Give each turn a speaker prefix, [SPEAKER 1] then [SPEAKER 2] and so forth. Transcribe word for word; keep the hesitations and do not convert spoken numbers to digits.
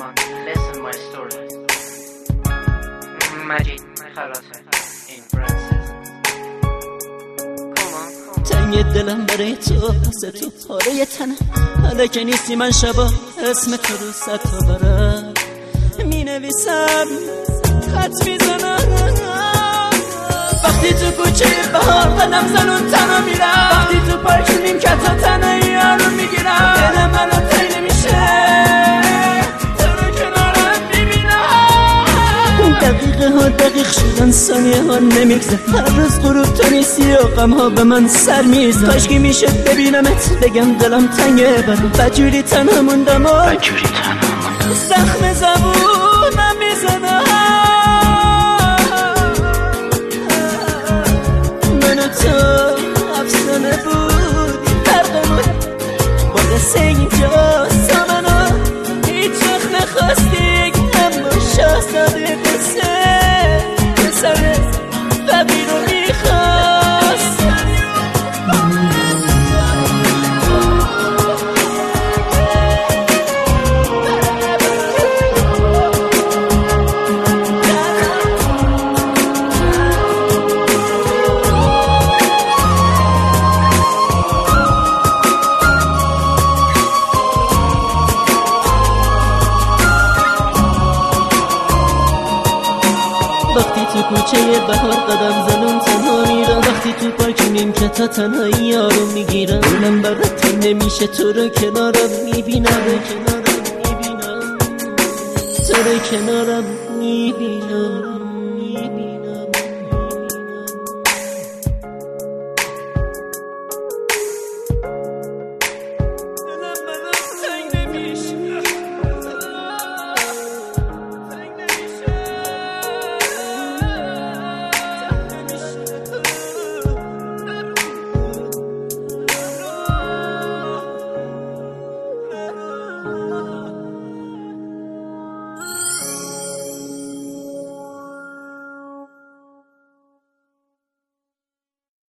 [SPEAKER 1] on, listen my story. مجید خلاصه این فرانسیس.
[SPEAKER 2] تنگ دلم برای تو، واسه تو پاره تنم، حالا که نیستی من شبا اسم تو رو صد تا برم می نویسم، خط میزنم. وقتی تو کوچه بهار قدم زنون تنها میرم، وقتی تو پارک نیمکت تنهایی یارو میگیرم، دل منو تی نمیشه تو رو کنارم میبینم. دقیقه ها دقیق شدن، ثانیه ها نمیگذر، هر روز غروب تو نیستی و غم ها به من سر میزن. کاشکی میشه ببینمت بگم دلم تنگه برم، بجوری تنها موندم و
[SPEAKER 1] بجوری تنها موندم،
[SPEAKER 2] زخم زبونم میزنم. من تو افسانه بودی فرقمون با قصه اینجا سامنو هیچ وقت نخواستی، اما شاهزاده قصه پسر فقیر رو میخواست. وقتی تو کوچه بهار قدم زنم تنها میرم، وقتی تو پارک نیمکت تنهایی یارو میگیرم، دلم برات تنگ نمیشه تو رو کنارم میبینم، کنارم میبینم تو رو کنارم میبینم.